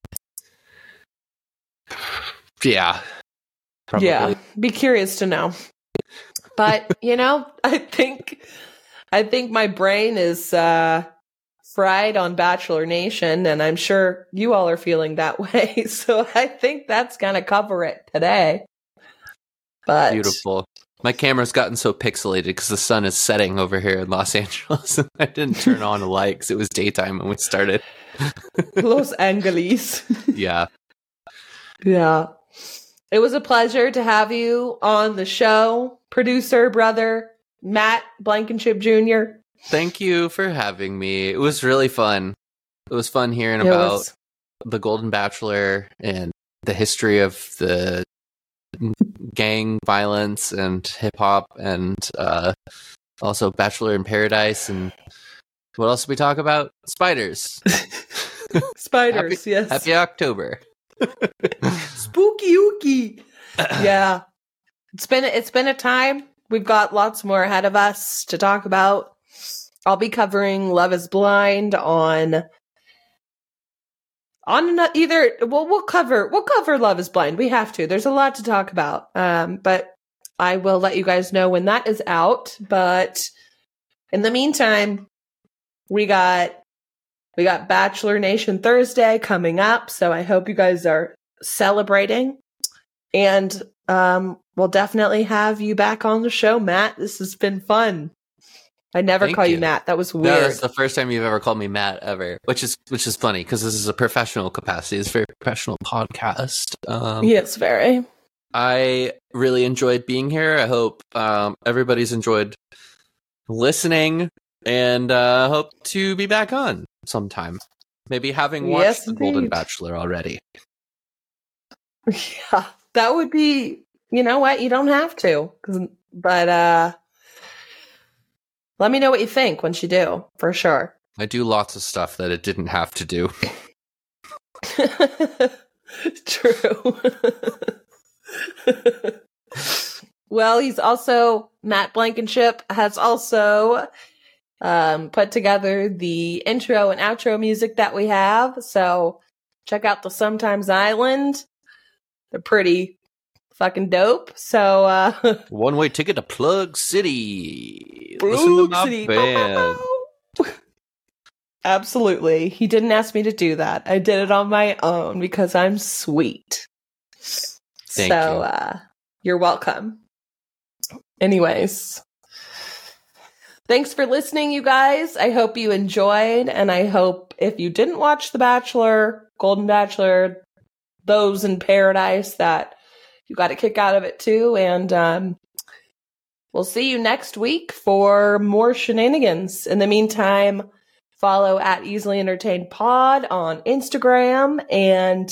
yeah, probably. Yeah, be curious to know. But, you know, I think I think my brain is uh fried on Bachelor Nation, and I'm sure you all are feeling that way. So I think that's gonna cover it today. But Beautiful. My camera's gotten so pixelated because the sun is setting over here in Los Angeles, and I didn't turn on a light because it was daytime when we started. Los Angeles. Yeah. Yeah. It was a pleasure to have you on the show, producer, brother, Matt Blankenship Junior Thank you for having me. It was really fun. It was fun hearing It about was- the Golden Bachelor and the history of the gang violence and hip hop, and uh, also Bachelor in Paradise. And what else did we talk about? Spiders. Spiders, Happy- yes. Happy October. Spooky ooky. Yeah. It's been it's been a time. We've got lots more ahead of us to talk about. I'll be covering Love is Blind on on ano- either well we'll cover we'll cover Love is Blind. We have to. There's a lot to talk about. Um but I will let you guys know when that is out. But in the meantime, we got We got Bachelor Nation Thursday coming up, so I hope you guys are celebrating. And um, we'll definitely have you back on the show, Matt. This has been fun. I never Thank call you. you Matt. That was weird. No, that's the first time you've ever called me Matt ever, which is which is funny because this is a professional capacity. It's a very professional podcast. Um, yes, very. I really enjoyed being here. I hope um, everybody's enjoyed listening, and uh, hope to be back on sometime. Maybe having watched Yes, The Golden indeed. Bachelor already. Yeah, that would be, you know what? You don't have to. 'Cause- But uh, let me know what you think once you do, for sure. I do lots of stuff that it didn't have to do. True. Well, he's also, Matt Blankenship has also um, put together the intro and outro music that we have. So check out the Sometimes Island. They're pretty fucking dope. So, uh, One way ticket to Plug City. Plug Listen to my City. band. Absolutely. He didn't ask me to do that. I did it on my own because I'm sweet. Thank so, you. uh, you're welcome. Anyways, thanks for listening, you guys. I hope you enjoyed, and I hope if you didn't watch The Bachelor, Golden Bachelor, those in Paradise, that you got a kick out of it too. And um, we'll see you next week for more shenanigans. In the meantime, follow at Easily Entertained Pod on Instagram and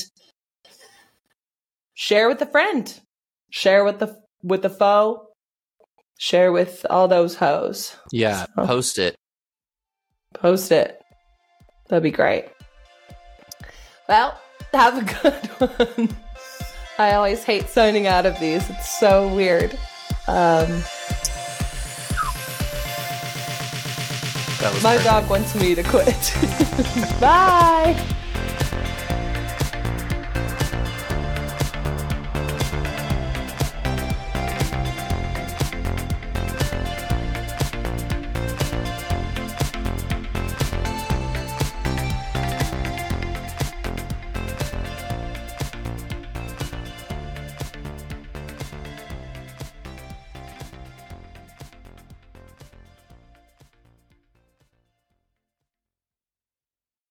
share with a friend. Share with the with the foe. Share with all those hoes. Yeah, So, post it. post it. That'd be great. Well, have a good one. I always hate signing out of these. It's so weird. Um, That was my perfect. dog wants me to quit. Bye.